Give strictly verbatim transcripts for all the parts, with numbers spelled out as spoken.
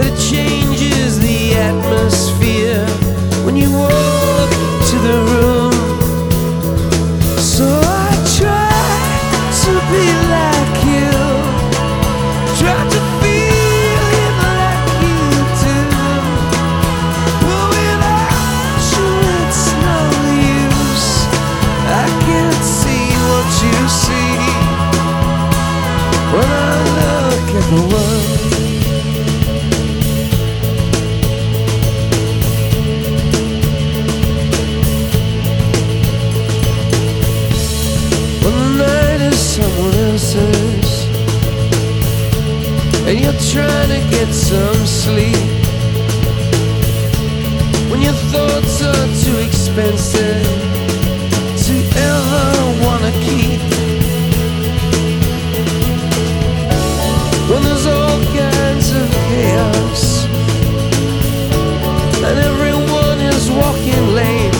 but it changes the atmosphere when you walk to the room. So I try to be like you, try to feel it like you do, but without you it's no use. I can't see what you see when I look at the world. Someone else's, and you're trying to get some sleep when your thoughts are too expensive to ever wanna keep. When there's all kinds of chaos and everyone is walking lame,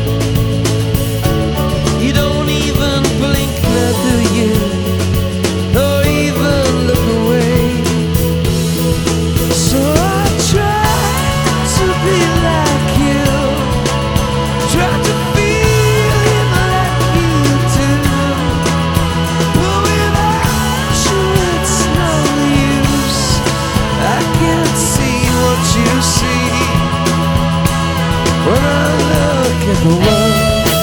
you don't even blink, now do you? Or even look away. So I try to be like you, try to feel it like you do, but without you it's no use. I can't see what you see when I look at the world.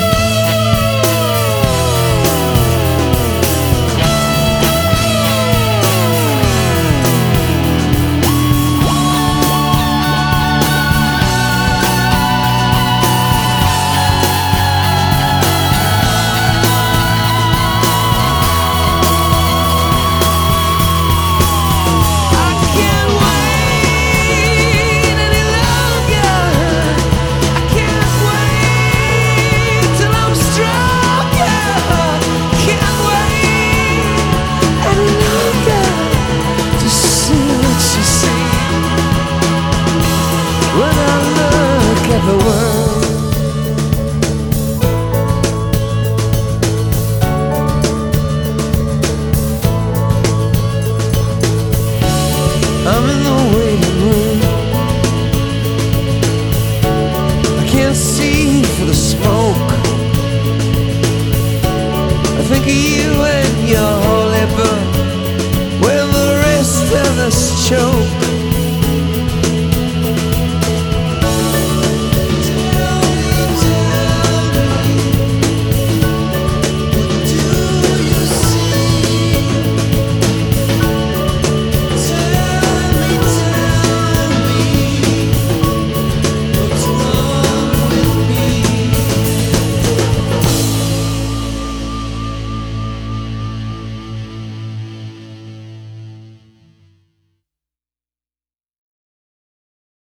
The world, I'm in the waiting room. I can't see for the smoke. I think of you and your holy book when the rest of us choke.